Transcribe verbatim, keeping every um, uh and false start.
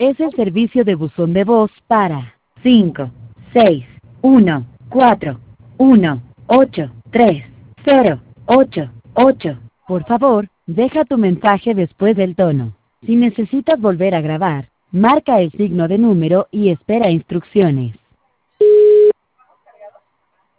es el servicio de buzón de voz para cinco seis uno cuatro uno ocho tres cero ocho ocho. Por favor, deja tu mensaje después del tono. Si necesitas volver a grabar, marca el signo de número y espera instrucciones.